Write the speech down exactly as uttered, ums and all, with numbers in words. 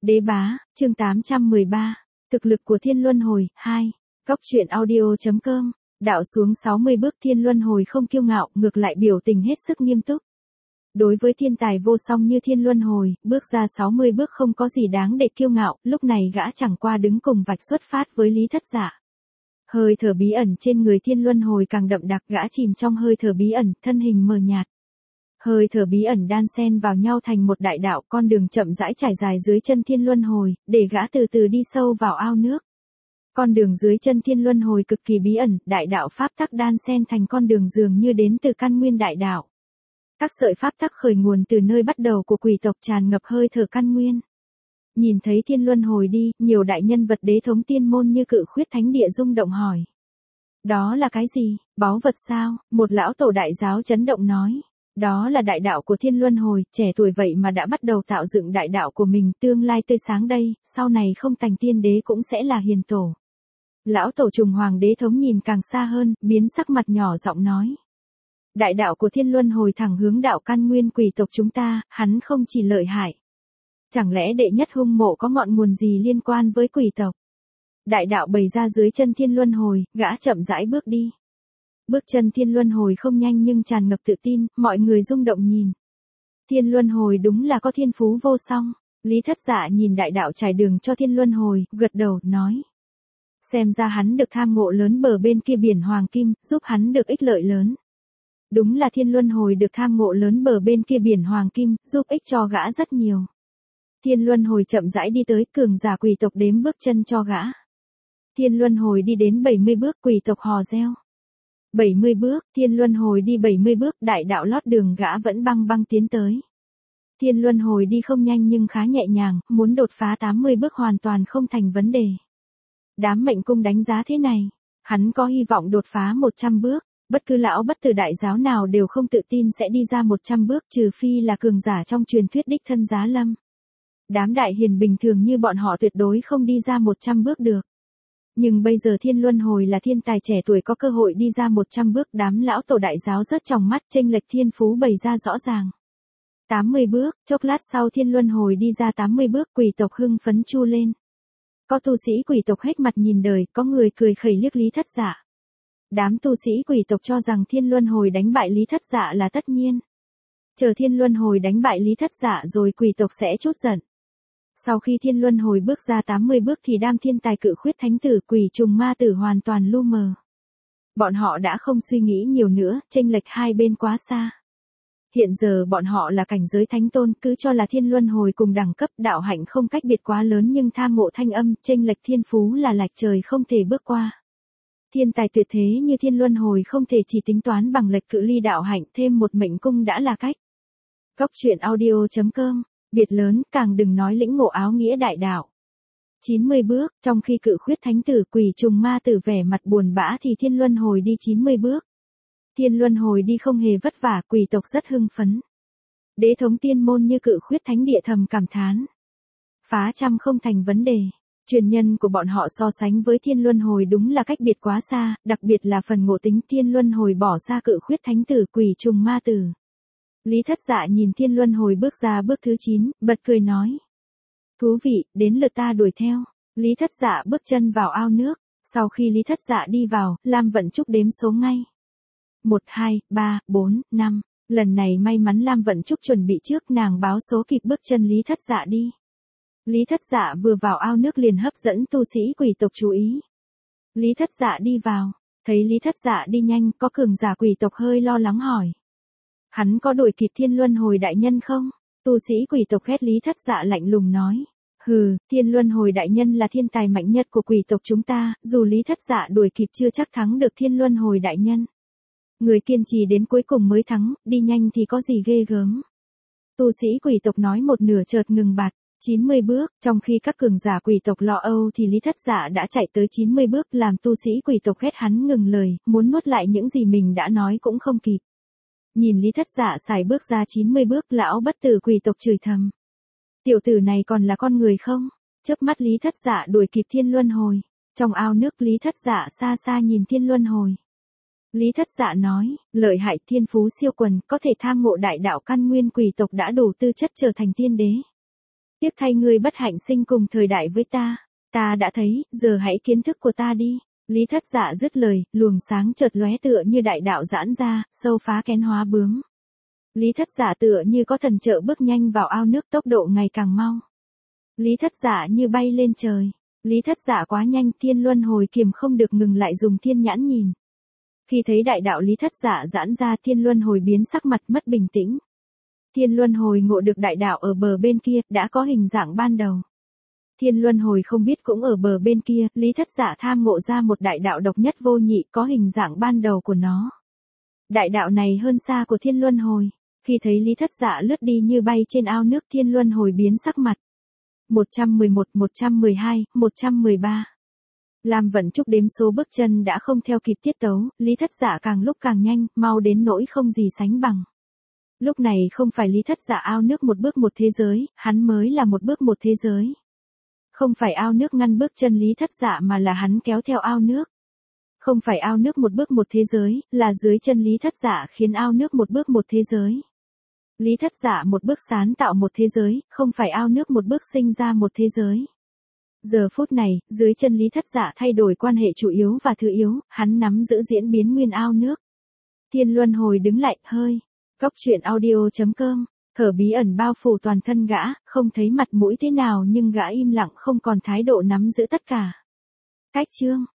Đế bá, chương tám trăm mười ba, thực lực của Thiên Luân Hồi, hai, Cóc truyện audio.com, đạo xuống sáu mươi bước Thiên Luân Hồi không kiêu ngạo, ngược lại biểu tình hết sức nghiêm túc. Đối với thiên tài vô song như Thiên Luân Hồi, bước ra sáu mươi bước không có gì đáng để kiêu ngạo, lúc này gã chẳng qua đứng cùng vạch xuất phát với Lý Thất Dạ. Hơi thở bí ẩn trên người Thiên Luân Hồi càng đậm đặc, gã chìm trong hơi thở bí ẩn, thân hình mờ nhạt. Hơi thở bí ẩn đan xen vào nhau thành một đại đạo, con đường chậm rãi trải dài dưới chân Thiên Luân Hồi, để gã từ từ đi sâu vào ao nước. Con đường dưới chân Thiên Luân Hồi cực kỳ bí ẩn, đại đạo pháp tắc đan xen thành con đường dường như đến từ căn nguyên đại đạo. Các sợi pháp tắc khởi nguồn từ nơi bắt đầu của quỷ tộc tràn ngập hơi thở căn nguyên. Nhìn thấy Thiên Luân Hồi đi, nhiều đại nhân vật đế thống tiên môn như Cự Khuyết Thánh Địa rung động hỏi. Đó là cái gì, báu vật sao? Một lão tổ đại giáo chấn động nói. Đó là đại đạo của Thiên Luân Hồi, trẻ tuổi vậy mà đã bắt đầu tạo dựng đại đạo của mình, tương lai tươi sáng đây, sau này không thành tiên đế cũng sẽ là hiền tổ. Lão tổ trùng hoàng đế thống nhìn càng xa hơn, biến sắc mặt nhỏ giọng nói. Đại đạo của Thiên Luân Hồi thẳng hướng đạo căn nguyên quỷ tộc chúng ta, hắn không chỉ lợi hại. Chẳng lẽ đệ nhất hung mộ có ngọn nguồn gì liên quan với quỷ tộc? Đại đạo bày ra dưới chân Thiên Luân Hồi, gã chậm rãi bước đi. Bước chân Thiên Luân Hồi không nhanh nhưng tràn ngập tự tin, mọi người rung động nhìn. Thiên Luân Hồi đúng là có thiên phú vô song. Lý Thất Dạ nhìn đại đạo trải đường cho Thiên Luân Hồi, gật đầu, nói. Xem ra hắn được tham ngộ lớn bờ bên kia biển Hoàng Kim, giúp hắn được ích lợi lớn. Đúng là Thiên Luân Hồi được tham ngộ lớn bờ bên kia biển Hoàng Kim, giúp ích cho gã rất nhiều. Thiên Luân Hồi chậm rãi đi tới, cường giả quỷ tộc đếm bước chân cho gã. Thiên Luân Hồi đi đến bảy mươi bước, quỷ tộc hò reo. bảy mươi bước, Thiên Luân Hồi đi bảy mươi bước, đại đạo lót đường gã vẫn băng băng tiến tới. Thiên Luân Hồi đi không nhanh nhưng khá nhẹ nhàng, muốn đột phá tám mươi bước hoàn toàn không thành vấn đề. Đám mệnh cung đánh giá thế này, hắn có hy vọng đột phá một trăm bước, bất cứ lão bất tử đại giáo nào đều không tự tin sẽ đi ra một trăm bước, trừ phi là cường giả trong truyền thuyết đích thân Giá Lâm. Đám đại hiền bình thường như bọn họ tuyệt đối không đi ra một trăm bước được. Nhưng bây giờ Thiên Luân Hồi là thiên tài trẻ tuổi có cơ hội đi ra một trăm bước, đám lão tổ đại giáo rớt trong mắt, chênh lệch thiên phú bày ra rõ ràng. tám mươi bước, chốc lát sau Thiên Luân Hồi đi ra tám mươi bước, quỷ tộc hưng phấn chu lên. Có tu sĩ quỷ tộc hết mặt nhìn đời, có người cười khẩy liếc Lý Thất Dạ. Đám tu sĩ quỷ tộc cho rằng Thiên Luân Hồi đánh bại Lý Thất Dạ là tất nhiên. Chờ Thiên Luân Hồi đánh bại Lý Thất Dạ rồi quỷ tộc sẽ chút giận. Sau khi Thiên Luân Hồi bước ra tám mươi bước thì đám thiên tài Cự Khuyết Thánh Tử, Quỷ Trùng Ma Tử hoàn toàn lu mờ. Bọn họ đã không suy nghĩ nhiều nữa, chênh lệch hai bên quá xa. Hiện giờ bọn họ là cảnh giới thánh tôn, cứ cho là Thiên Luân Hồi cùng đẳng cấp, đạo hạnh không cách biệt quá lớn nhưng tham ngộ thanh âm, chênh lệch thiên phú là lệch trời không thể bước qua. Thiên tài tuyệt thế như Thiên Luân Hồi không thể chỉ tính toán bằng lệch cự ly đạo hạnh, thêm một mệnh cung đã là cách. Cóc truyện audio.com, biệt lớn, càng đừng nói lĩnh ngộ áo nghĩa đại đạo. chín mươi bước, trong khi Cự Khuyết Thánh Tử, Quỷ Trùng Ma Tử vẻ mặt buồn bã thì Thiên Luân Hồi đi chín mươi bước. Thiên Luân Hồi đi không hề vất vả, quỷ tộc rất hưng phấn. Đế thống tiên môn như Cự Khuyết Thánh Địa thầm cảm thán. Phá trăm không thành vấn đề. Truyền nhân của bọn họ so sánh với Thiên Luân Hồi đúng là cách biệt quá xa, đặc biệt là phần ngộ tính Thiên Luân Hồi bỏ xa Cự Khuyết Thánh Tử, Quỷ Trùng Ma Tử. Lý Thất Dạ nhìn Thiên Luân Hồi bước ra bước thứ chín, bật cười nói. Thú vị, đến lượt ta đuổi theo. Lý Thất Dạ bước chân vào ao nước, sau khi Lý Thất Dạ đi vào, Lam Vận Trúc đếm số ngay. một, hai, ba, bốn, năm, lần này may mắn Lam Vận Trúc chuẩn bị trước, nàng báo số kịp bước chân Lý Thất Dạ đi. Lý Thất Dạ vừa vào ao nước liền hấp dẫn tu sĩ quỷ tộc chú ý. Lý Thất Dạ đi vào, thấy Lý Thất Dạ đi nhanh, có cường giả quỷ tộc hơi lo lắng hỏi. Hắn có đuổi kịp Thiên Luân Hồi đại nhân không? Tu sĩ quỷ tộc ghét Lý Thất Dạ lạnh lùng nói. Hừ, Thiên Luân Hồi đại nhân là thiên tài mạnh nhất của quỷ tộc chúng ta, dù Lý Thất Dạ đuổi kịp chưa chắc thắng được Thiên Luân Hồi đại nhân. Người kiên trì đến cuối cùng mới thắng, đi nhanh thì có gì ghê gớm. Tu sĩ quỷ tộc nói một nửa chợt ngừng bặt. chín mươi bước, trong khi các cường giả quỷ tộc lo âu thì Lý Thất Dạ đã chạy tới chín mươi bước, làm tu sĩ quỷ tộc ghét hắn ngừng lời, muốn nuốt lại những gì mình đã nói cũng không kịp. Nhìn Lý Thất Dạ xài bước ra chín mươi bước, lão bất tử quỷ tộc chửi thầm. Tiểu tử này còn là con người không? Chớp mắt Lý Thất Dạ đuổi kịp Thiên Luân Hồi. Trong ao nước Lý Thất Dạ xa xa nhìn Thiên Luân Hồi. Lý Thất Dạ nói, lợi hại, thiên phú siêu quần, có thể tham ngộ đại đạo căn nguyên, quỷ tộc đã đủ tư chất trở thành tiên đế. Tiếc thay ngươi bất hạnh sinh cùng thời đại với ta. Ta đã thấy, giờ hãy kiến thức của ta đi. Lý Thất Dạ dứt lời, luồng sáng chợt lóe tựa như đại đạo giãn ra, sâu phá kén hóa bướm. Lý Thất Dạ tựa như có thần trợ bước nhanh vào ao nước, tốc độ ngày càng mau. Lý Thất Dạ như bay lên trời. Lý Thất Dạ quá nhanh, Thiên Luân Hồi kiềm không được ngừng lại dùng thiên nhãn nhìn. Khi thấy đại đạo Lý Thất Dạ giãn ra, Thiên Luân Hồi biến sắc mặt mất bình tĩnh. Thiên Luân Hồi ngộ được đại đạo ở bờ bên kia, đã có hình dạng ban đầu. Thiên Luân Hồi không biết cũng ở bờ bên kia, Lý Thất Dạ tham ngộ ra một đại đạo độc nhất vô nhị, có hình dạng ban đầu của nó. Đại đạo này hơn xa của Thiên Luân Hồi. Khi thấy Lý Thất Dạ lướt đi như bay trên ao nước, Thiên Luân Hồi biến sắc mặt. một trăm mười một, một trăm mười hai, một trăm mười ba. Lam Vận Trúc đếm số bước chân đã không theo kịp tiết tấu, Lý Thất Dạ càng lúc càng nhanh, mau đến nỗi không gì sánh bằng. Lúc này không phải Lý Thất Dạ ao nước một bước một thế giới, hắn mới là một bước một thế giới. Không phải ao nước ngăn bước chân Lý Thất Dạ mà là hắn kéo theo ao nước. Không phải ao nước một bước một thế giới, là dưới chân Lý Thất Dạ khiến ao nước một bước một thế giới. Lý Thất Dạ một bước sáng tạo một thế giới, không phải ao nước một bước sinh ra một thế giới. Giờ phút này, dưới chân Lý Thất Dạ thay đổi quan hệ chủ yếu và thứ yếu, hắn nắm giữ diễn biến nguyên ao nước. Thiên Luân Hồi đứng lại, hơi. Cóc truyện audio chấm com, thở bí ẩn bao phủ toàn thân gã, không thấy mặt mũi thế nào nhưng gã im lặng không còn thái độ nắm giữ tất cả. Cách chương.